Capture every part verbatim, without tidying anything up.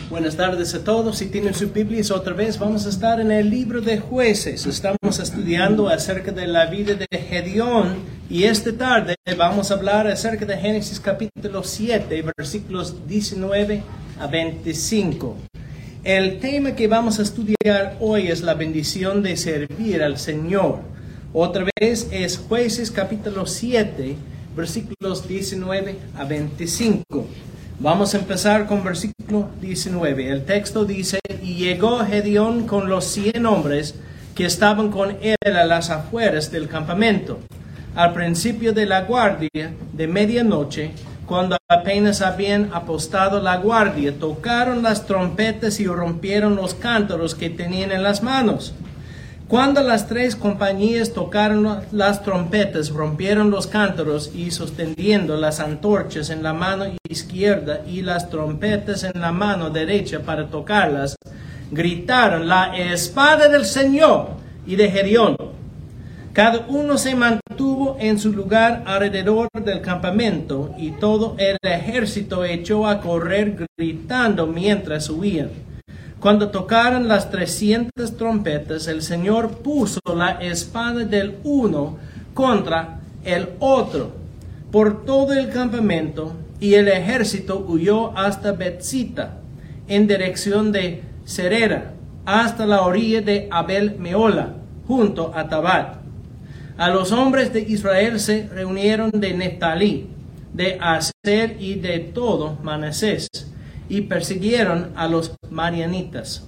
Buenas tardes a todos. Si tienen sus Biblias, otra vez vamos a estar en el libro de Jueces. Estamos estudiando acerca de la vida de Gedeón y esta tarde vamos a hablar acerca de Génesis capítulo siete, versículos diecinueve a veinticinco. El tema que vamos a estudiar hoy es la bendición de servir al Señor. Otra vez es Jueces capítulo siete, versículos diecinueve a veinticinco. Vamos a empezar con versículo diecinueve. El texto dice: Y llegó Gedeón con los cien hombres que estaban con él a las afueras del campamento, al principio de la guardia de medianoche, cuando apenas habían apostado la guardia, tocaron las trompetas y rompieron los cántaros que tenían en las manos. Cuando las tres compañías tocaron las trompetas, rompieron los cántaros y sosteniendo las antorchas en la mano izquierda y las trompetas en la mano derecha para tocarlas, gritaron: la espada del Señor y de Gedeón. Cada uno se mantuvo en su lugar alrededor del campamento y todo el ejército echó a correr gritando mientras huían. Cuando tocaron las trescientas trompetas, el Señor puso la espada del uno contra el otro por todo el campamento, y el ejército huyó hasta Betzita, en dirección de Serera, hasta la orilla de Abel Meola, junto a Tabat. A los hombres de Israel se reunieron de Neftalí, de Aser y de todo Manasés, y persiguieron a los madianitas.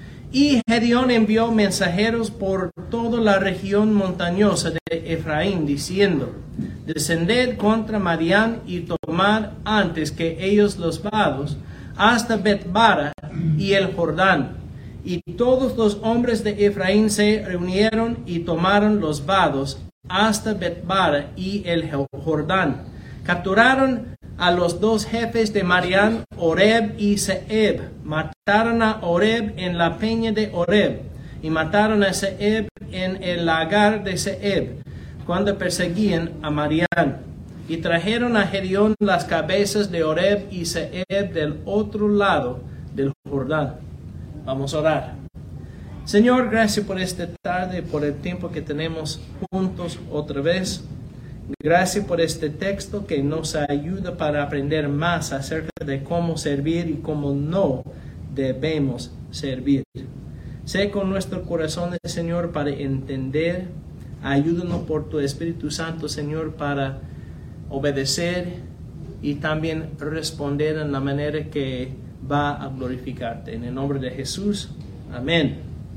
Y Gedeón envió mensajeros por toda la región montañosa de Efraín, diciendo: descended contra Madián y tomad antes que ellos los vados hasta Betbara y el Jordán. Y todos los hombres de Efraín se reunieron y tomaron los vados hasta Betbara y el Jordán. Capturaron a los dos jefes de Madián, Oreb y Zeeb. Mataron a Oreb en la peña de Oreb y mataron a Zeeb en el lagar de Zeeb, cuando perseguían a Madián. Y trajeron a Gedeón las cabezas de Oreb y Zeeb del otro lado del Jordán. Vamos a orar. Señor, gracias por esta tarde, por el tiempo que tenemos juntos otra vez. Gracias por este texto que nos ayuda para aprender más acerca de cómo servir y cómo no debemos servir. Sé con nuestro corazón, Señor, para entender. Ayúdanos por tu Espíritu Santo, Señor, para obedecer y también responder en la manera que va a glorificarte. En el nombre de Jesús, amén.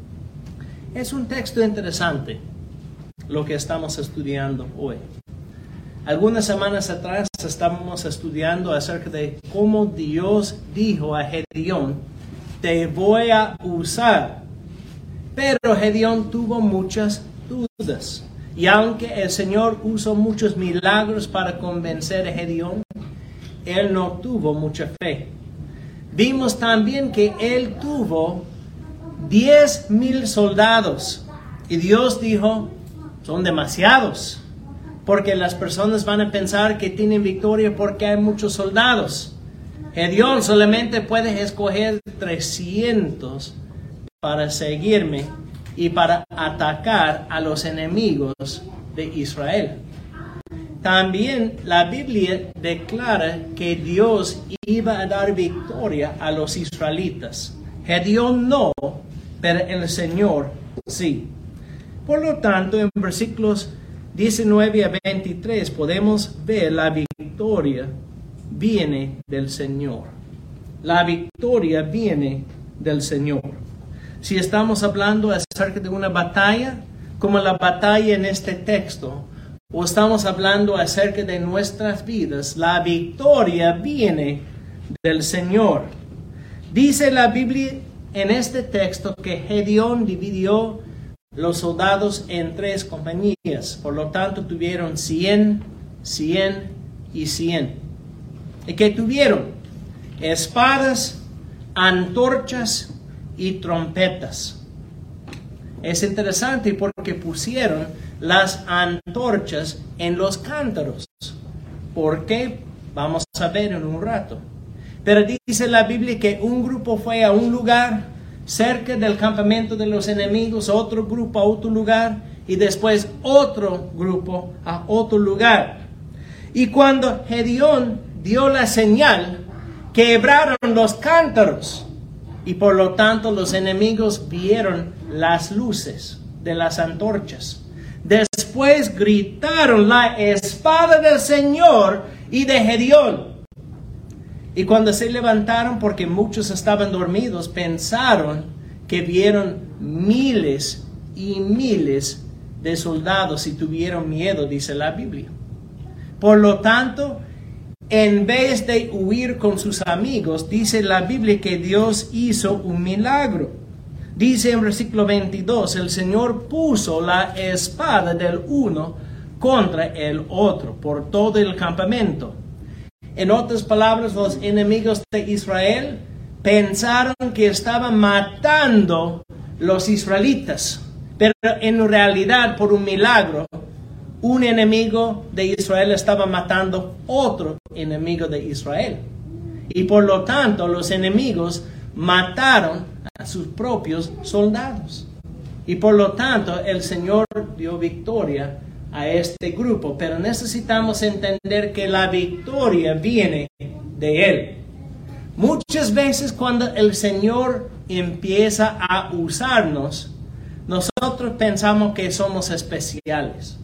Es un texto interesante lo que estamos estudiando hoy. Algunas semanas atrás estábamos estudiando acerca de cómo Dios dijo a Gedeón: te voy a usar. Pero Gedeón tuvo muchas dudas. Y aunque el Señor usó muchos milagros para convencer a Gedeón, él no tuvo mucha fe. Vimos también que él tuvo diez mil soldados. Y Dios dijo: son demasiados. Porque las personas van a pensar que tienen victoria porque hay muchos soldados. Gedeón solamente puede escoger trescientos para seguirme y para atacar a los enemigos de Israel. También la Biblia declara que Dios iba a dar victoria a los israelitas. Gedeón no, pero el Señor sí. Por lo tanto, en versículos diecinueve a veintitrés podemos ver la victoria viene del Señor. La victoria viene del Señor. Si estamos hablando acerca de una batalla, como la batalla en este texto, o estamos hablando acerca de nuestras vidas, la victoria viene del Señor. Dice la Biblia en este texto que Gedeón dividió los soldados en tres compañías. Por lo tanto, tuvieron cien, cien y cien. ¿Y qué tuvieron? Espadas, antorchas y trompetas. Es interesante porque pusieron las antorchas en los cántaros. ¿Por qué? Vamos a ver en un rato. Pero dice la Biblia que un grupo fue a un lugar cerca del campamento de los enemigos, otro grupo a otro lugar y después otro grupo a otro lugar. Y cuando Gedeón dio la señal, quebraron los cántaros y por lo tanto los enemigos vieron las luces de las antorchas. Después gritaron la espada del Señor y de Gedeón. Y cuando se levantaron, porque muchos estaban dormidos, pensaron que vieron miles y miles de soldados y tuvieron miedo, dice la Biblia. Por lo tanto, en vez de huir con sus amigos, dice la Biblia que Dios hizo un milagro. Dice en versículo veintidós, el Señor puso la espada del uno contra el otro por todo el campamento. En otras palabras, los enemigos de Israel pensaron que estaban matando los israelitas, pero en realidad, por un milagro, un enemigo de Israel estaba matando otro enemigo de Israel. Y por lo tanto, los enemigos mataron a sus propios soldados. Y por lo tanto, el Señor dio victoria a este grupo, pero necesitamos entender que la victoria viene de Él. Muchas veces cuando el Señor empieza a usarnos, nosotros pensamos que somos especiales.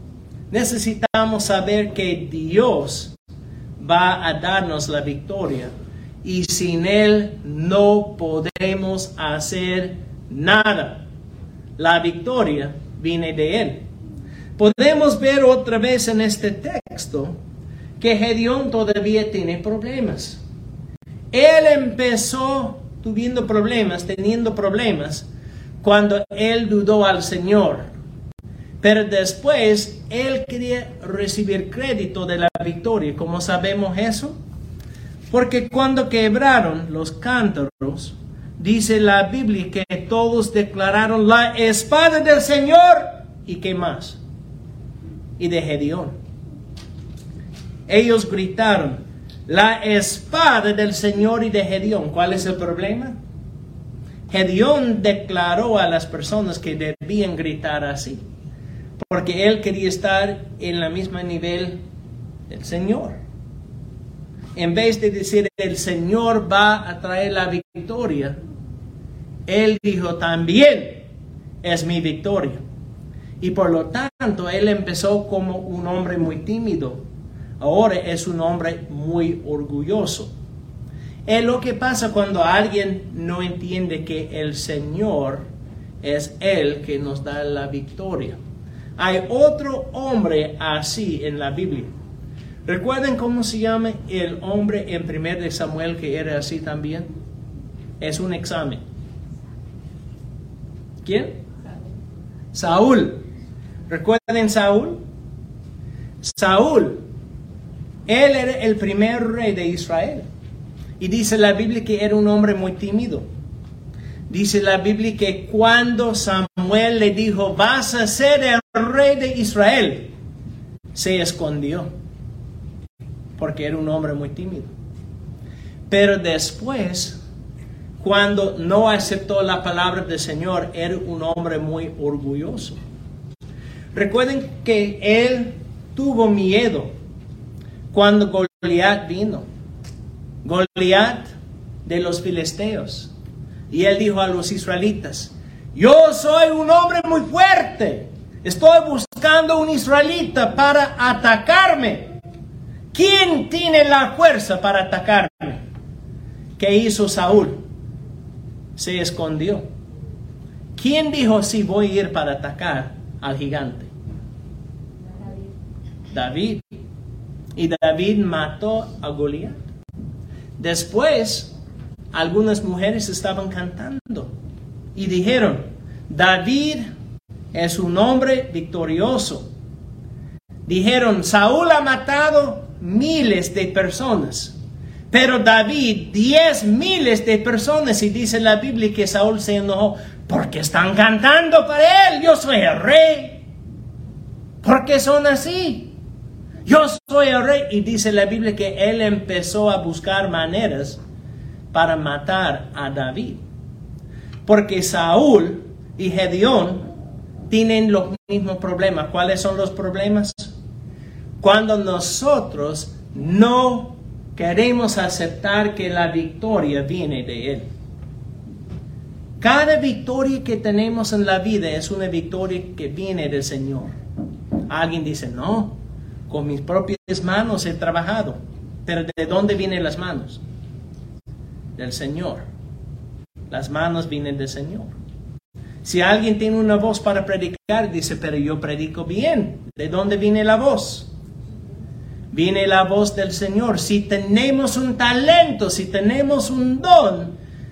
Necesitamos saber que Dios va a darnos la victoria y sin Él no podemos hacer nada. La victoria viene de Él. Podemos ver otra vez en este texto que Gedeón todavía tiene problemas. Él empezó tuviendo problemas, teniendo problemas, cuando él dudó al Señor. Pero después él quería recibir crédito de la victoria. ¿Cómo sabemos eso? Porque cuando quebraron los cántaros, dice la Biblia que todos declararon la espada del Señor. ¿Y qué más? Y de Gedeón. Ellos gritaron, la espada del Señor y de Gedeón. ¿Cuál es el problema? Gedeón declaró a las personas que debían gritar así, porque él quería estar en el mismo nivel del Señor. En vez de decir, el Señor va a traer la victoria, él dijo, también es mi victoria. Y por lo tanto, él empezó como un hombre muy tímido. Ahora es un hombre muy orgulloso. Es lo que pasa cuando alguien no entiende que el Señor es Él que nos da la victoria. Hay otro hombre así en la Biblia. ¿Recuerden cómo se llama el hombre en primero de Samuel que era así también? Es un examen. ¿Quién? Saúl. ¿Recuerden Saúl? Saúl, él era el primer rey de Israel. Y dice la Biblia que era un hombre muy tímido. Dice la Biblia que cuando Samuel le dijo, vas a ser el rey de Israel, se escondió. Porque era un hombre muy tímido. Pero después, cuando no aceptó la palabra del Señor, era un hombre muy orgulloso. Recuerden que él tuvo miedo cuando Goliat vino. Goliat de los filisteos. Y él dijo a los israelitas, yo soy un hombre muy fuerte. Estoy buscando un israelita para atacarme. ¿Quién tiene la fuerza para atacarme? ¿Qué hizo Saúl? Se escondió. ¿Quién dijo, sí, voy a ir para atacar al gigante? David. Y David mató a Goliat. Después, algunas mujeres estaban cantando y dijeron, David es un hombre victorioso. Dijeron, Saúl ha matado miles de personas, pero David diez miles de personas. Y dice la Biblia que Saúl se enojó, porque están cantando para él, yo soy el rey. ¿Por qué son así? Yo soy el rey. Y dice la Biblia que él empezó a buscar maneras para matar a David. Porque Saúl y Gedeón tienen los mismos problemas. ¿Cuáles son los problemas? Cuando nosotros no queremos aceptar que la victoria viene de Él. Cada victoria que tenemos en la vida es una victoria que viene del Señor. Alguien dice, no, con mis propias manos he trabajado. Pero ¿de dónde vienen las manos? Del Señor. Las manos vienen del Señor. Si alguien tiene una voz para predicar, dice, pero yo predico bien. ¿De dónde viene la voz? Viene la voz del Señor. Si tenemos un talento, si tenemos un don,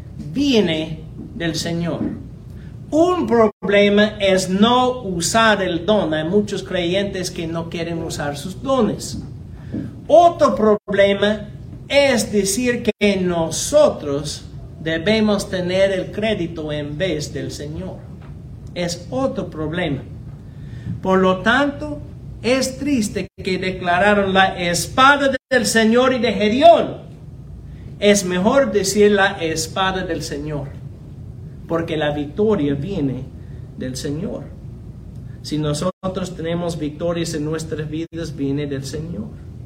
viene del Señor. Un problema es no usar el don. Hay muchos creyentes que no quieren usar sus dones. Otro problema es decir que nosotros debemos tener el crédito en vez del Señor. Es otro problema. Por lo tanto, es triste que declararon la espada del Señor y de Gedeón. Es mejor decir la espada del Señor, porque la victoria viene del Señor. Si nosotros tenemos victorias en nuestras vidas, viene del Señor.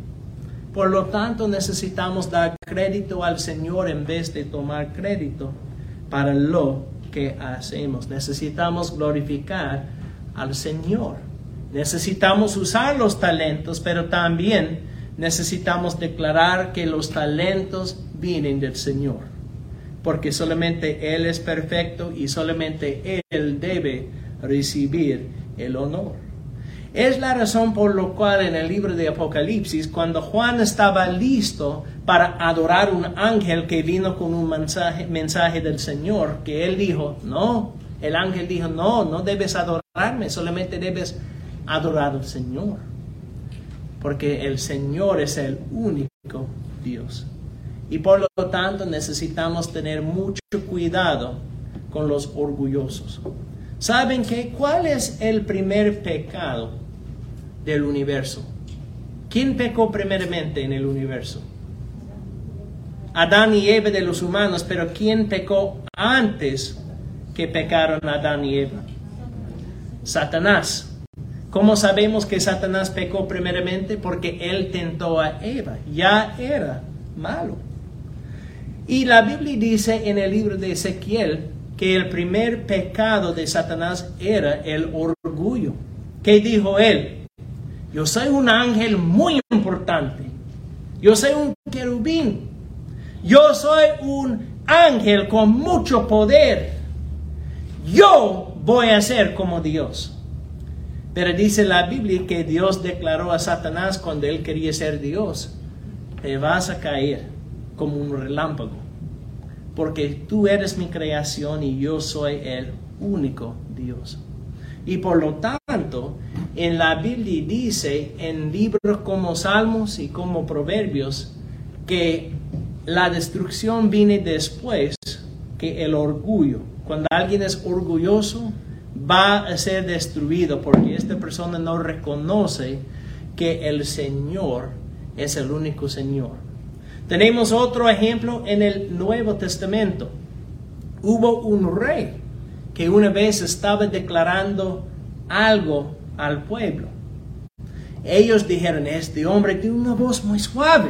Por lo tanto, necesitamos dar crédito al Señor en vez de tomar crédito para lo que hacemos. Necesitamos glorificar al Señor. Necesitamos usar los talentos, pero también necesitamos declarar que los talentos vienen del Señor. Porque solamente Él es perfecto y solamente Él debe recibir el honor. Es la razón por la cual en el libro de Apocalipsis, cuando Juan estaba listo para adorar un ángel que vino con un mensaje, mensaje del Señor, que él dijo, no, el ángel dijo, no, no debes adorarme, solamente debes adorar al Señor. Porque el Señor es el único Dios. Y por lo tanto necesitamos tener mucho cuidado con los orgullosos. ¿Saben qué? ¿Cuál es el primer pecado del universo? ¿Quién pecó primeramente en el universo? Adán y Eva de los humanos, pero ¿quién pecó antes que pecaron Adán y Eva? Satanás. ¿Cómo sabemos que Satanás pecó primeramente? Porque él tentó a Eva. Ya era malo. Y la Biblia dice en el libro de Ezequiel que el primer pecado de Satanás era el orgullo. ¿Qué dijo él? Yo soy un ángel muy importante. Yo soy un querubín. Yo soy un ángel con mucho poder. Yo voy a ser como Dios. Pero dice la Biblia que Dios declaró a Satanás cuando él quería ser Dios: te vas a caer como un relámpago, porque tú eres mi creación y yo soy el único Dios. Y por lo tanto, en la Biblia dice, en libros como Salmos y como Proverbios, que la destrucción viene después que el orgullo. Cuando alguien es orgulloso, va a ser destruido porque esta persona no reconoce que el Señor es el único Señor. Tenemos otro ejemplo en el Nuevo Testamento. Hubo un rey que una vez estaba declarando algo al pueblo. Ellos dijeron, este hombre tiene una voz muy suave.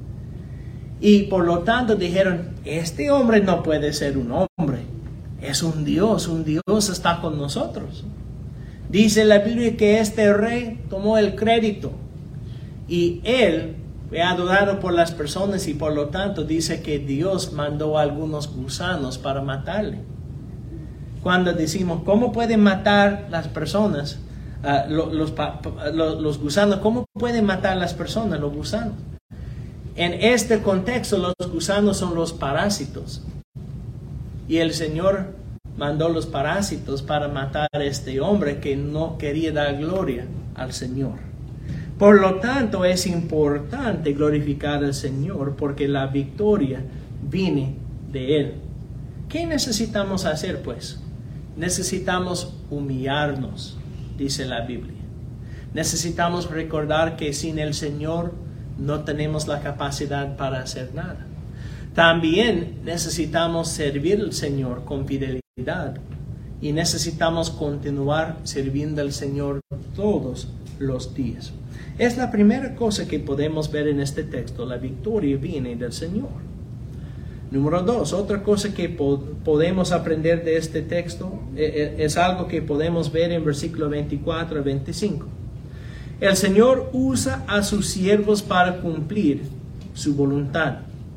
Y por lo tanto dijeron, este hombre no puede ser un hombre. Es un Dios, un Dios está con nosotros. Dice la Biblia que este rey tomó el crédito. Y él fue adorado por las personas y por lo tanto dice que Dios mandó a algunos gusanos para matarle. Cuando decimos, ¿cómo pueden matar las personas? Uh, los, los, los, los gusanos, ¿cómo pueden matar las personas, los gusanos? En este contexto, los gusanos son los parásitos. Y el Señor mandó los parásitos para matar a este hombre que no quería dar gloria al Señor. Por lo tanto, es importante glorificar al Señor porque la victoria viene de Él. ¿Qué necesitamos hacer, pues? Necesitamos humillarnos, dice la Biblia. Necesitamos recordar que sin el Señor no tenemos la capacidad para hacer nada. También necesitamos servir al Señor con fidelidad y necesitamos continuar sirviendo al Señor todos los días. Es la primera cosa que podemos ver en este texto. La victoria viene del Señor. Número dos, otra cosa que po- podemos aprender de este texto eh, es algo que podemos ver en versículo veinticuatro a veinticinco. El Señor usa a sus siervos para cumplir su voluntad.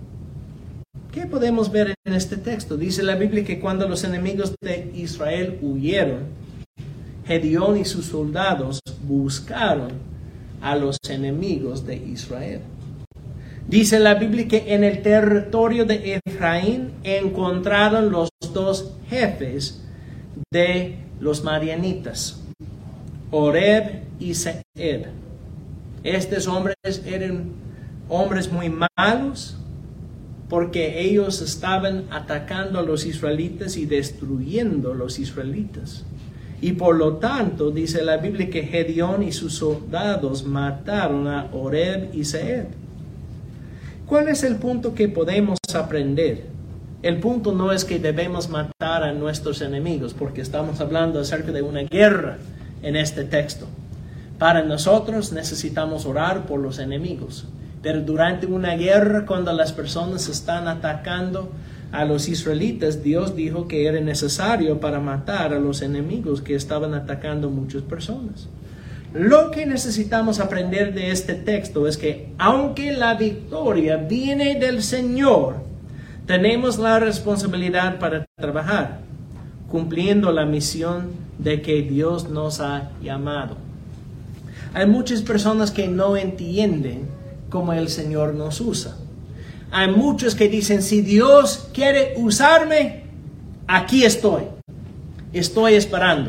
¿Qué podemos ver en este texto? Dice la Biblia que cuando los enemigos de Israel huyeron, Gedeón y sus soldados buscaron a los enemigos de Israel. Dice la Biblia que en el territorio de Efraín encontraron los dos jefes de los madianitas, Oreb y Zeeb. Estos hombres eran hombres muy malos porque ellos estaban atacando a los israelitas y destruyendo a los israelitas. Y por lo tanto, dice la Biblia que Gedeón y sus soldados mataron a Oreb y Zeeb. ¿Cuál es el punto que podemos aprender? El punto no es que debemos matar a nuestros enemigos, porque estamos hablando acerca de una guerra en este texto. Para nosotros necesitamos orar por los enemigos. Pero durante una guerra, cuando las personas están atacando a los israelitas, Dios dijo que era necesario para matar a los enemigos que estaban atacando muchas personas. Lo que necesitamos aprender de este texto es que aunque la victoria viene del Señor, tenemos la responsabilidad para trabajar, cumpliendo la misión de que Dios nos ha llamado. Hay muchas personas que no entienden cómo el Señor nos usa. Hay muchos que dicen, si Dios quiere usarme, aquí estoy. Estoy esperando.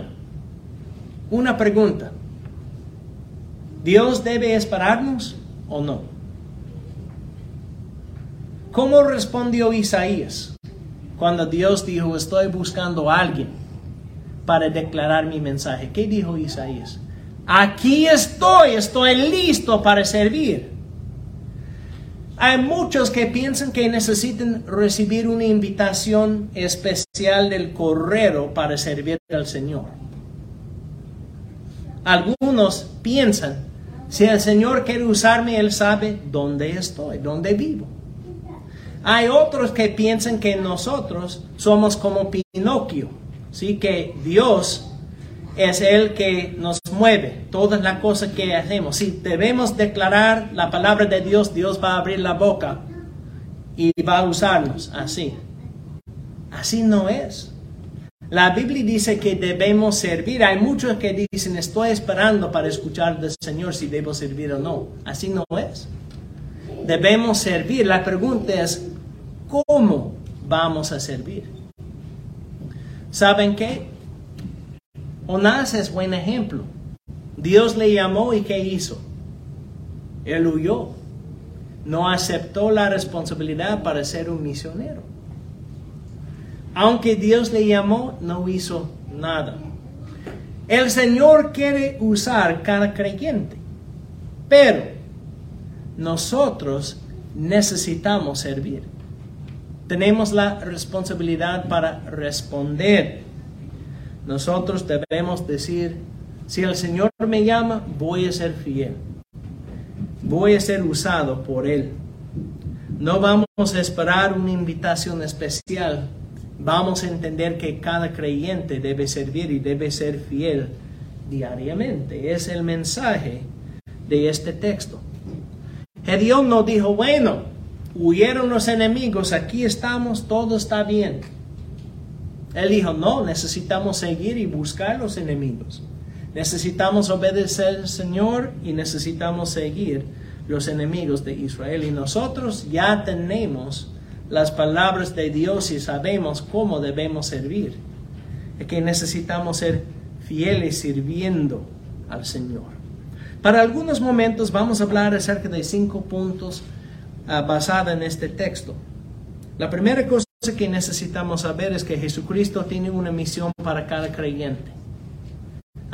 Una pregunta. ¿Dios debe esperarnos o no? ¿Cómo respondió Isaías cuando Dios dijo, estoy buscando a alguien para declarar mi mensaje? ¿Qué dijo Isaías? Aquí estoy, estoy listo para servir. Hay muchos que piensan que necesitan recibir una invitación especial del correo para servir al Señor. Algunos piensan, si el Señor quiere usarme, Él sabe dónde estoy, dónde vivo. Hay otros que piensan que nosotros somos como Pinocchio, ¿sí? Que Dios es el que nos mueve, todas las cosas que hacemos. Si debemos declarar la palabra de Dios, Dios va a abrir la boca y va a usarnos así. Así no es. La Biblia dice que debemos servir. Hay muchos que dicen, estoy esperando para escuchar del Señor si debo servir o no. Así no es. Debemos servir. La pregunta es, ¿cómo vamos a servir? ¿Saben qué? Jonás es buen ejemplo. Dios le llamó y ¿qué hizo? Él huyó. No aceptó la responsabilidad para ser un misionero. Aunque Dios le llamó, no hizo nada. El Señor quiere usar cada creyente, pero nosotros necesitamos servir. Tenemos la responsabilidad para responder. Nosotros debemos decir, si el Señor me llama, voy a ser fiel. Voy a ser usado por Él. No vamos a esperar una invitación especial. Vamos a entender que cada creyente debe servir y debe ser fiel diariamente. Es el mensaje de este texto. Gedeón no dijo, bueno, huyeron los enemigos, aquí estamos, todo está bien. Él dijo, no, necesitamos seguir y buscar los enemigos. Necesitamos obedecer al Señor y necesitamos seguir los enemigos de Israel. Y nosotros ya tenemos las palabras de Dios y sabemos cómo debemos servir. Es que necesitamos ser fieles sirviendo al Señor. Para algunos momentos vamos a hablar acerca de cinco puntos uh, basados en este texto. La primera cosa que necesitamos saber es que Jesucristo tiene una misión para cada creyente.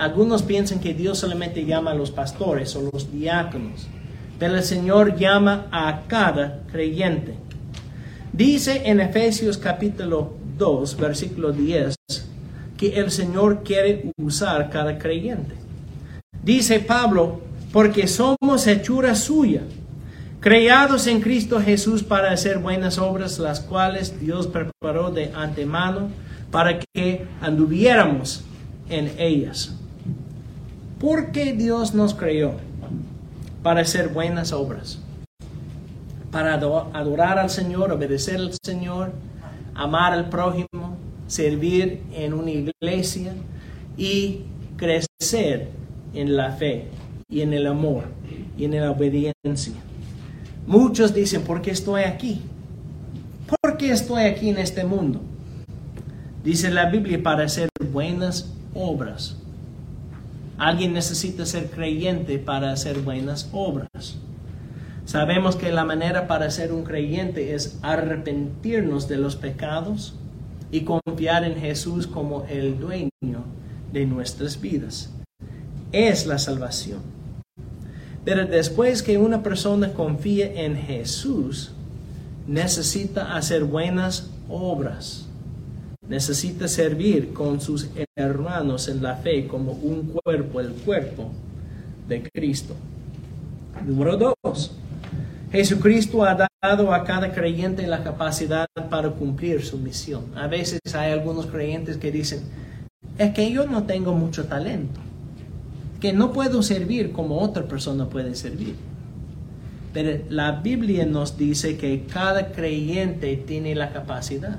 Algunos piensan que Dios solamente llama a los pastores o los diáconos, pero el Señor llama a cada creyente. Dice en Efesios capítulo dos, versículo diez, que el Señor quiere usar cada creyente. Dice Pablo, porque somos hechura suya, creados en Cristo Jesús para hacer buenas obras, las cuales Dios preparó de antemano para que anduviéramos en ellas. ¿Por qué Dios nos creó? Para hacer buenas obras, para adorar al Señor, obedecer al Señor, amar al prójimo, servir en una iglesia y crecer en la fe y en el amor y en la obediencia. Muchos dicen, ¿por qué estoy aquí? ¿Por qué estoy aquí en este mundo? Dice la Biblia, para hacer buenas obras. Alguien necesita ser creyente para hacer buenas obras. Sabemos que la manera para ser un creyente es arrepentirnos de los pecados y confiar en Jesús como el dueño de nuestras vidas. Es la salvación. Pero después que una persona confía en Jesús, necesita hacer buenas obras. Necesita servir con sus hermanos en la fe como un cuerpo, el cuerpo de Cristo. Número dos. Jesucristo ha dado a cada creyente la capacidad para cumplir su misión. A veces hay algunos creyentes que dicen, es que yo no tengo mucho talento, que no puedo servir como otra persona puede servir. Pero la Biblia nos dice que cada creyente tiene la capacidad.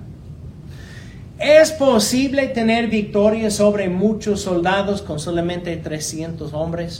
¿Es posible tener victoria sobre muchos soldados con solamente trescientos hombres?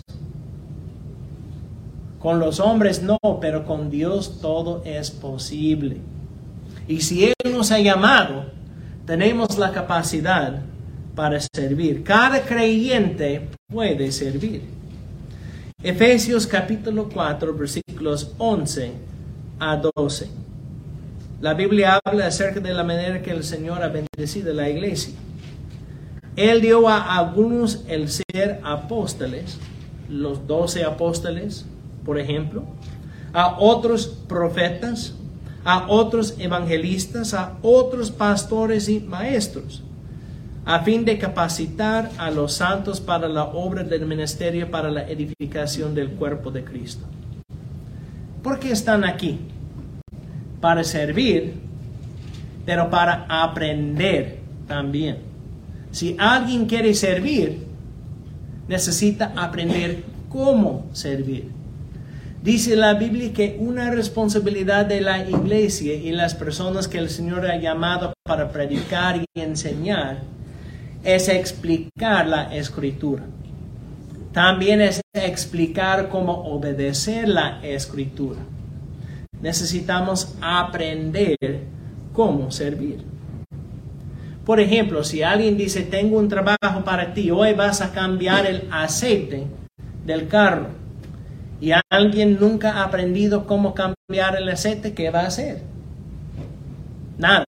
Con los hombres no, pero con Dios todo es posible. Y si Él nos ha llamado, tenemos la capacidad para servir. Cada creyente puede servir. Efesios capítulo cuatro, versículos once a doce. La Biblia habla acerca de la manera que el Señor ha bendecido la iglesia. Él dio a algunos el ser apóstoles, los doce apóstoles, por ejemplo, a otros profetas, a otros evangelistas, a otros pastores y maestros, a fin de capacitar a los santos para la obra del ministerio, para la edificación del cuerpo de Cristo. ¿Por qué están aquí? Para servir, pero para aprender también. Si alguien quiere servir, necesita aprender cómo servir. Dice la Biblia que una responsabilidad de la iglesia y las personas que el Señor ha llamado para predicar y enseñar es explicar la Escritura. También es explicar cómo obedecer la Escritura. Necesitamos aprender cómo servir. Por ejemplo, si alguien dice, tengo un trabajo para ti, hoy vas a cambiar el aceite del carro, y alguien nunca ha aprendido cómo cambiar el aceite, ¿qué va a hacer? Nada.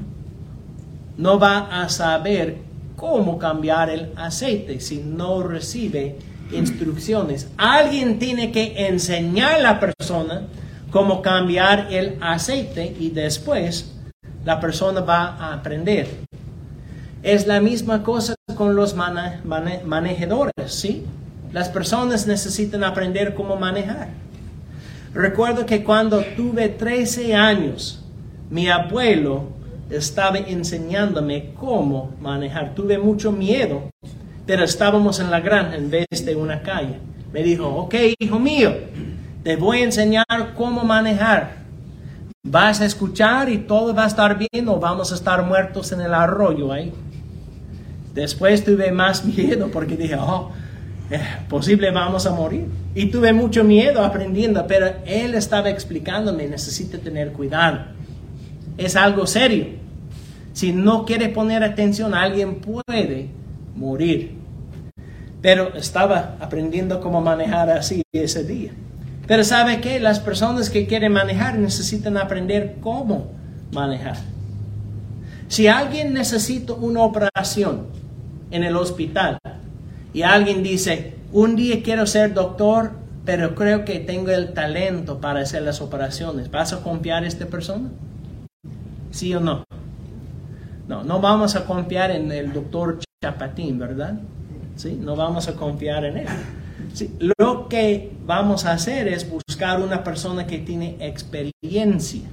No va a saber cómo cambiar el aceite si no recibe instrucciones. Alguien tiene que enseñar a la persona cómo cambiar el aceite y después la persona va a aprender. Es la misma cosa con los mane- mane- manejadores, ¿sí? Las personas necesitan aprender cómo manejar. Recuerdo que cuando tuve trece años, mi abuelo estaba enseñándome cómo manejar. Tuve mucho miedo, pero estábamos en la granja en vez de una calle. Me dijo, ok, hijo mío, te voy a enseñar cómo manejar. Vas a escuchar y todo va a estar bien o vamos a estar muertos en el arroyo ahí. Después tuve más miedo porque dije, oh, eh, posible vamos a morir. Y tuve mucho miedo aprendiendo, pero él estaba explicándome, necesito tener cuidado. Es algo serio. Si no quiere poner atención, alguien puede morir. Pero estaba aprendiendo cómo manejar así ese día. Pero ¿sabe qué? Las personas que quieren manejar necesitan aprender cómo manejar. Si alguien necesita una operación en el hospital y alguien dice, un día quiero ser doctor, pero creo que tengo el talento para hacer las operaciones, ¿vas a confiar en esta persona? ¿Sí o no? No, no vamos a confiar en el doctor Chapatín, ¿verdad? ¿Sí? No vamos a confiar en él. ¿Sí? Lo que vamos a hacer es buscar una persona que tiene experiencia,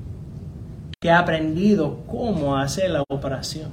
que ha aprendido cómo hacer la operación.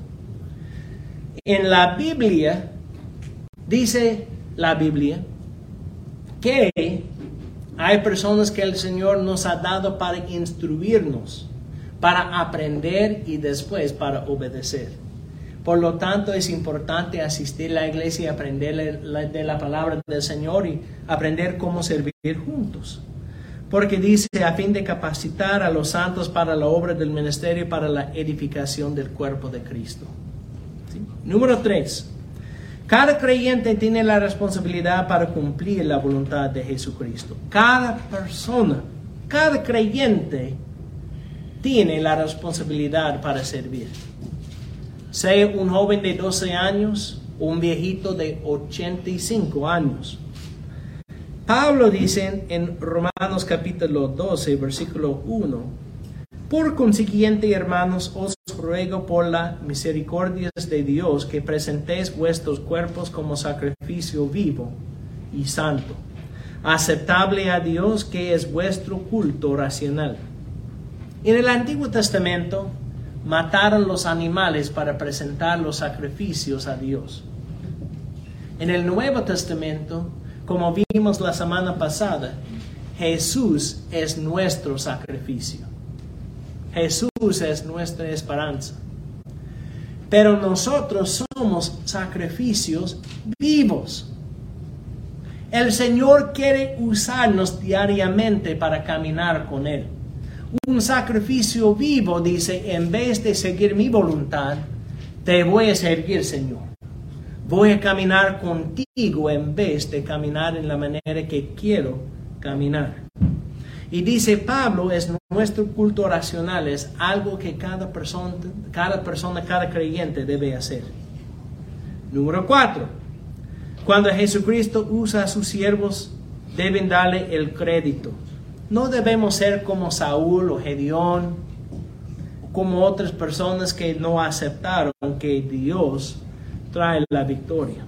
En la Biblia, dice la Biblia, que hay personas que el Señor nos ha dado para instruirnos, para aprender y después para obedecer. Por lo tanto, es importante asistir a la iglesia y aprender de la palabra del Señor y aprender cómo servir juntos. Porque dice, a fin de capacitar a los santos para la obra del ministerio y para la edificación del cuerpo de Cristo. ¿Sí? Número tres. Cada creyente tiene la responsabilidad para cumplir la voluntad de Jesucristo. Cada persona, cada creyente tiene la responsabilidad para servir. Sea un joven de doce años o un viejito de ochenta y cinco años. Pablo dice en Romanos capítulo doce, versículo uno, por consiguiente, hermanos, os ruego por la misericordia de Dios que presentéis vuestros cuerpos como sacrificio vivo y santo, aceptable a Dios, que es vuestro culto racional. En el Antiguo Testamento, mataron los animales para presentar los sacrificios a Dios. En el Nuevo Testamento, como vimos la semana pasada, Jesús es nuestro sacrificio. Jesús es nuestra esperanza. Pero nosotros somos sacrificios vivos. El Señor quiere usarnos diariamente para caminar con Él. Un sacrificio vivo dice, en vez de seguir mi voluntad, te voy a servir, Señor. Voy a caminar contigo en vez de caminar en la manera que quiero caminar. Y dice Pablo, es nuestro culto racional, es algo que cada persona, cada persona, cada creyente debe hacer. Número cuatro. Cuando Jesucristo usa a sus siervos, deben darle el crédito. No debemos ser como Saúl o Gedeón, como otras personas que no aceptaron que Dios trae la victoria.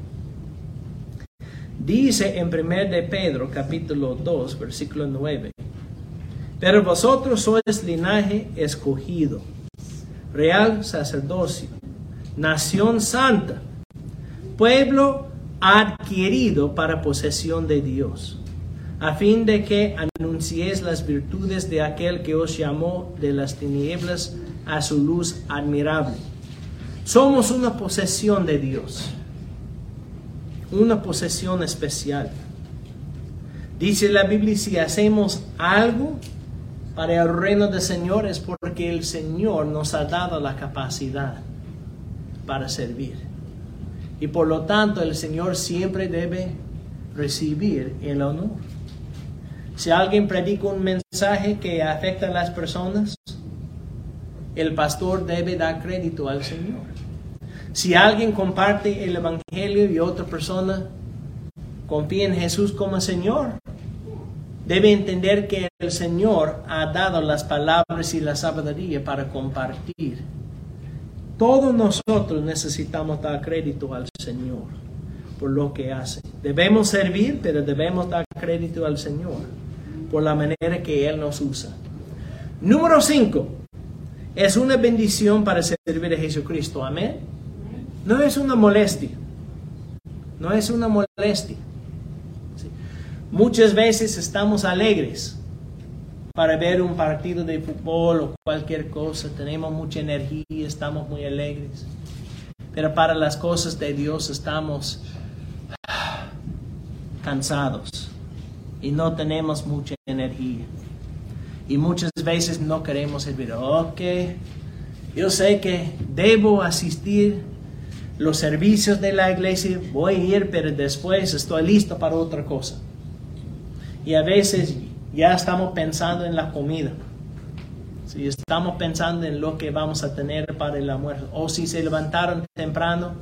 Dice en primero de Pedro, capítulo dos, versículo nueve, pero vosotros sois linaje escogido, real sacerdocio, nación santa, pueblo adquirido para posesión de Dios, a fin de que anunciéis las virtudes de aquel que os llamó de las tinieblas a su luz admirable. Somos una posesión de Dios, una posesión especial. Dice la Biblia, si hacemos algo para el reino del Señor es porque el Señor nos ha dado la capacidad para servir. Y por lo tanto el Señor siempre debe recibir el honor. Si alguien predica un mensaje que afecta a las personas, el pastor debe dar crédito al Señor. Si alguien comparte el evangelio y otra persona confía en Jesús como Señor, debe entender que el Señor ha dado las palabras y la sabiduría para compartir. Todos nosotros necesitamos dar crédito al Señor por lo que hace. Debemos servir, pero debemos dar crédito al Señor por la manera que Él nos usa. Número cinco. Es una bendición para servir a Jesucristo. Amén. No es una molestia. No es una molestia. Sí. Muchas veces estamos alegres para ver un partido de fútbol o cualquier cosa. Tenemos mucha energía, estamos muy alegres. Pero para las cosas de Dios estamos cansados y no tenemos mucha energía. Y muchas veces no queremos servir. Ok, yo sé que debo asistir los servicios de la iglesia, voy a ir, pero después estoy listo para otra cosa. Y a veces ya estamos pensando en la comida. Si estamos pensando en lo que vamos a tener para el almuerzo. O si se levantaron temprano,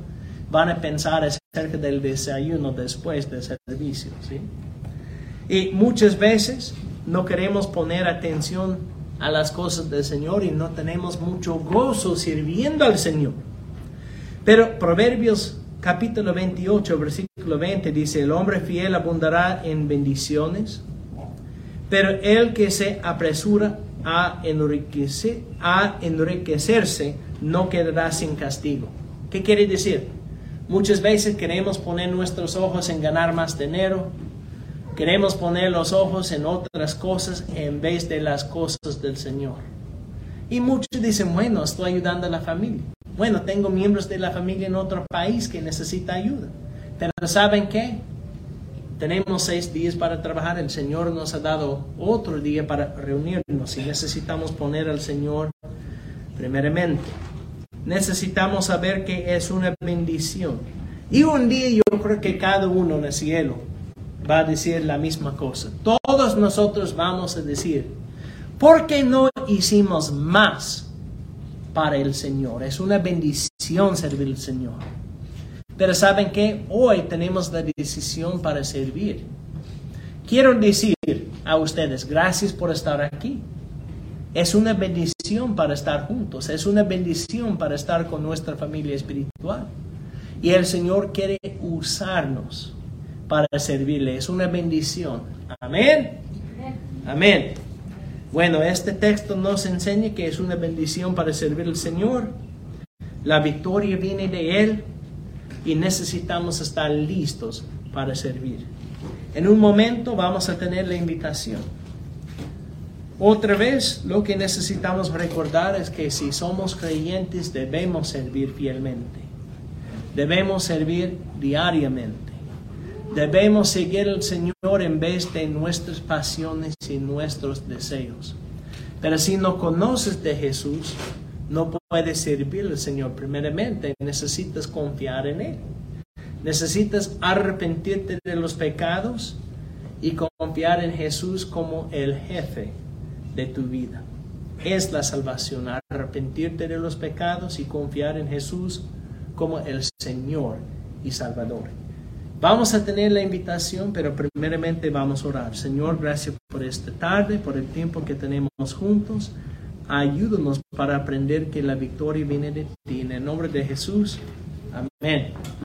van a pensar acerca del desayuno después del servicio, ¿sí? Y muchas veces no queremos poner atención a las cosas del Señor y no tenemos mucho gozo sirviendo al Señor. Pero Proverbios capítulo veintiocho, versículo veinte dice: el hombre fiel abundará en bendiciones, pero el que se apresura a, enriquecer, a enriquecerse no quedará sin castigo. ¿Qué quiere decir? Muchas veces queremos poner nuestros ojos en ganar más dinero, queremos poner los ojos en otras cosas en vez de las cosas del Señor. Y muchos dicen: bueno, estoy ayudando a la familia. Bueno, tengo miembros de la familia en otro país que necesita ayuda. Pero ¿saben qué? Tenemos seis días para trabajar. El Señor nos ha dado otro día para reunirnos y necesitamos poner al Señor primeramente. Necesitamos saber que es una bendición. Y un día yo creo que cada uno en el cielo va a decir la misma cosa. Todos nosotros vamos a decir: ¿por qué no hicimos más para el Señor? Es una bendición servir al Señor. Pero ¿saben qué? Hoy tenemos la decisión para servir. Quiero decir a ustedes, gracias por estar aquí. Es una bendición para estar juntos. Es una bendición para estar con nuestra familia espiritual. Y el Señor quiere usarnos para servirle. Es una bendición. Amén. Amén. Bueno, este texto nos enseña que es una bendición para servir al Señor. La victoria viene de Él y necesitamos estar listos para servir. En un momento vamos a tener la invitación. Otra vez, lo que necesitamos recordar es que si somos creyentes debemos servir fielmente. Debemos servir diariamente. Debemos seguir al Señor en vez de nuestras pasiones y nuestros deseos. Pero si no conoces de Jesús, no puedes servir al Señor. Primeramente, necesitas confiar en Él. Necesitas arrepentirte de los pecados y confiar en Jesús como el jefe de tu vida. Es la salvación, arrepentirte de los pecados y confiar en Jesús como el Señor y Salvador. Vamos a tener la invitación, pero primeramente vamos a orar. Señor, gracias por esta tarde, por el tiempo que tenemos juntos. Ayúdanos para aprender que la victoria viene de ti. En el nombre de Jesús. Amén.